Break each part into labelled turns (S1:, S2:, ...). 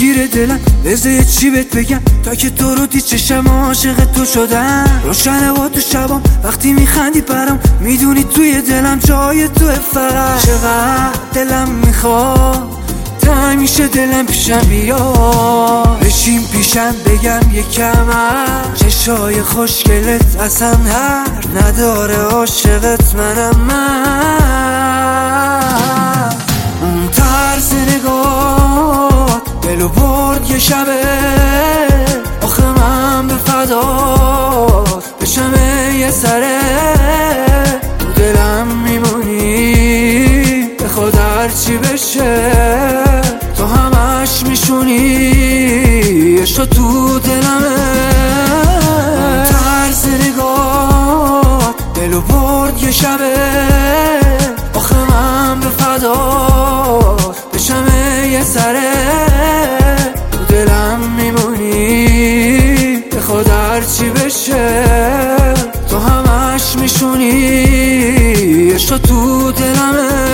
S1: میگیره دلم، بذار چی بهت بگم تا که تو رو دید چشم عاشق تو شدم. روشنه با تو شبام وقتی میخندی برام، میدونی توی دلم جای توه فقط. چقدر دلم میخواد تا همیشه دلم پیشم بیا، بشین پیشم بگم یکم از چشای خوشگلت اصلا حرف نداره، عاشقت منم من. اون طرز نگاه دلو برد یه شبه، آخه من به فدات بشم یه سره، تو دلم میمونی به خود هرچی بشه، تو همش میشونی عشق تو دلمه. اون طرز نگاه دلو برد یه شبه، آخه من به فدات بشم یه سره، تو دلم میمونی به خود هرچی بشه، تو همش میشونی عشق تو دلمه.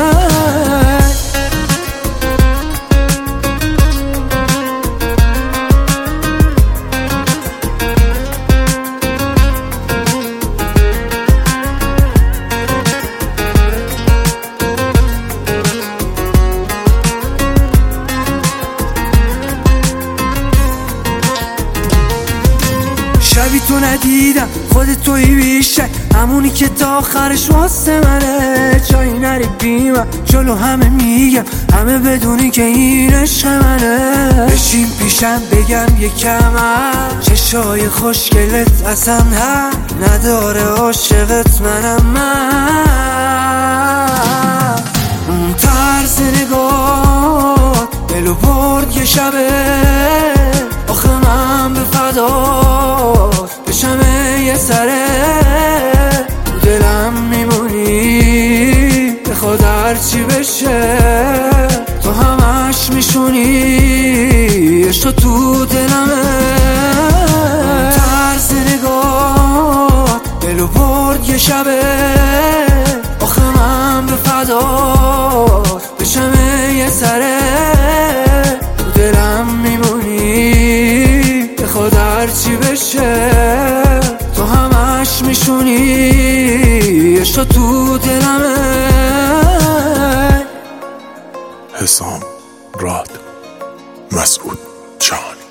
S1: شبی تو ندیدم خودت توی بیشتر، همونی که تا آخرش واسه منه، جایی نری بیمم جلو همه میگم، همه بدونی که این عشق منه. بشین پیشم بگم یکم از چشای خوشگلت اصلا حرف نداره، عاشقت منم من. اون طرز نگاه دلو برد یه شبه، آخه من به فدات بشم یه سره، تو دلم میمونی به خود هرچی بشه، تو همش میشونی عشق تو دلمه. طرز نگاه دلو برد یه شبه، آخه من به فدات بشم یه سره، تو دلم میمونی به خود هرچی بشه، تو همش میشونی عشق تو دلمه.
S2: حسام راد مسعود جان.